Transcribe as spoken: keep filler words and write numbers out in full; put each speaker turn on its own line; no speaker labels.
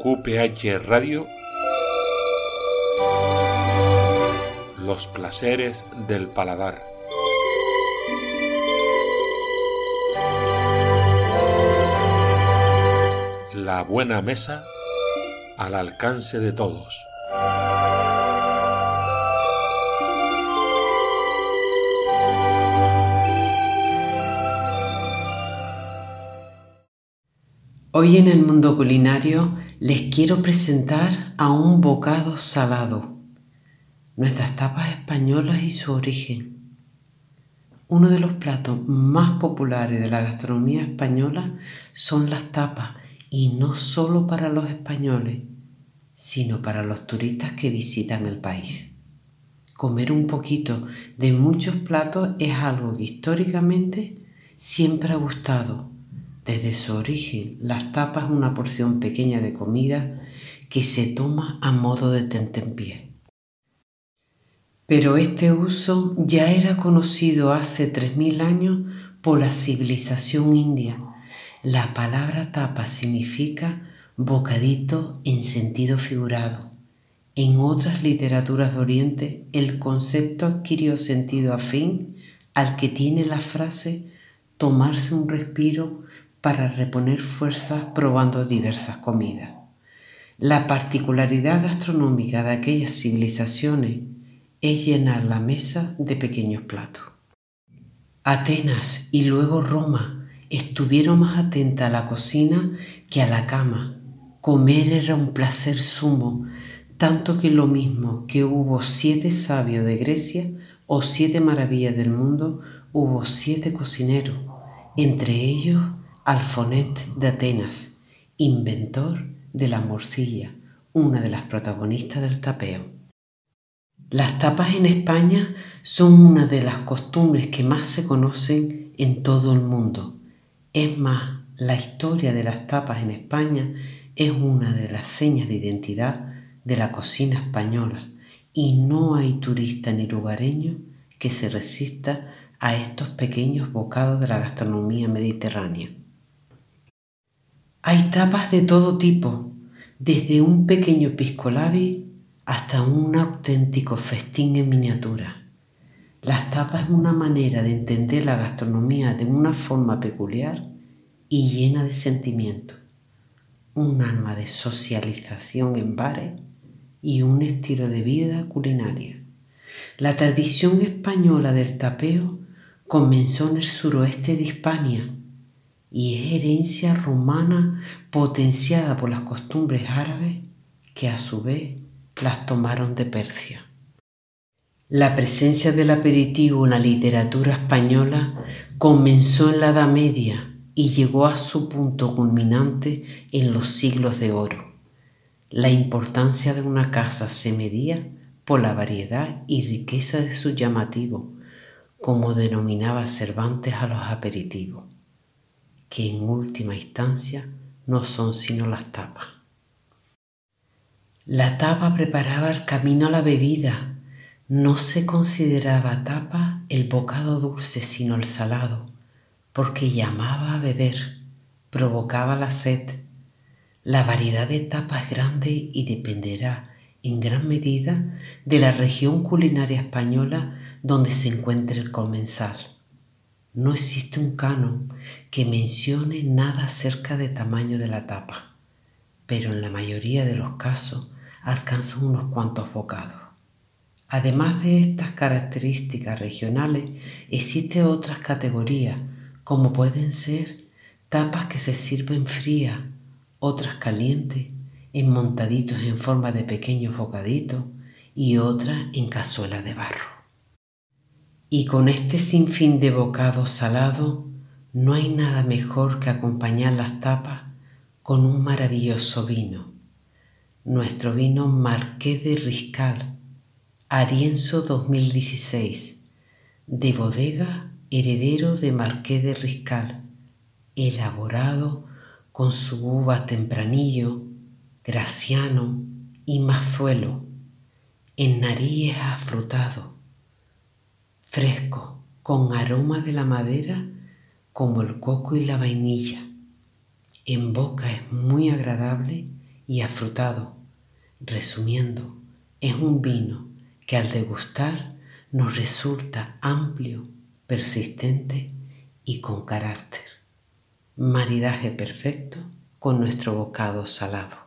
Q P H Radio, los placeres del paladar. La buena mesa al alcance de todos.
Hoy en el mundo culinario les quiero presentar a un bocado salado, nuestras tapas españolas y su origen. Uno de los platos más populares de la gastronomía española son las tapas, y no solo para los españoles, sino para los turistas que visitan el país. Comer un poquito de muchos platos es algo que históricamente siempre ha gustado. Desde su origen, las tapas es una porción pequeña de comida que se toma a modo de tentempié. Pero este uso ya era conocido hace tres mil años por la civilización india. La palabra tapa significa bocadito en sentido figurado. En otras literaturas de Oriente, el concepto adquirió sentido afín al que tiene la frase tomarse un respiro para reponer fuerzas probando diversas comidas. La particularidad gastronómica de aquellas civilizaciones es llenar la mesa de pequeños platos. Atenas y luego Roma estuvieron más atentas a la cocina que a la cama. Comer era un placer sumo, tanto que lo mismo que hubo siete sabios de Grecia o siete maravillas del mundo, hubo siete cocineros, entre ellos Alfonet de Atenas, inventor de la morcilla, una de las protagonistas del tapeo. Las tapas en España son una de las costumbres que más se conocen en todo el mundo. Es más, la historia de las tapas en España es una de las señas de identidad de la cocina española y no hay turista ni lugareño que se resista a estos pequeños bocados de la gastronomía mediterránea. Hay tapas de todo tipo, desde un pequeño pisco labi hasta un auténtico festín en miniatura. Las tapas es una manera de entender la gastronomía de una forma peculiar y llena de sentimiento, un alma de socialización en bares y un estilo de vida culinaria. La tradición española del tapeo comenzó en el suroeste de Hispania y es herencia romana potenciada por las costumbres árabes que a su vez las tomaron de Persia. La presencia del aperitivo en la literatura española comenzó en la Edad Media y llegó a su punto culminante en los siglos de oro. La importancia de una casa se medía por la variedad y riqueza de sus llamativos, como denominaba Cervantes a los aperitivos, que en última instancia no son sino las tapas. La tapa preparaba el camino a la bebida. No se consideraba tapa el bocado dulce sino el salado, porque llamaba a beber, provocaba la sed. La variedad de tapas es grande y dependerá en gran medida de la región culinaria española donde se encuentre el comensal. No existe un canon que mencione nada acerca del tamaño de la tapa, pero en la mayoría de los casos alcanzan unos cuantos bocados. Además de estas características regionales, existen otras categorías, como pueden ser tapas que se sirven frías, otras calientes, en montaditos en forma de pequeños bocaditos y otras en cazuelas de barro. Y con este sinfín de bocados salados, no hay nada mejor que acompañar las tapas con un maravilloso vino. Nuestro vino Marqués de Riscal, Arienzo dos mil dieciséis, de bodega heredero de Marqués de Riscal, elaborado con su uva Tempranillo, Graciano y Mazuelo, en nariz es afrutado, fresco, con aroma de la madera como el coco y la vainilla. En boca es muy agradable y afrutado. Resumiendo, es un vino que al degustar nos resulta amplio, persistente y con carácter. Maridaje perfecto con nuestro bocado salado.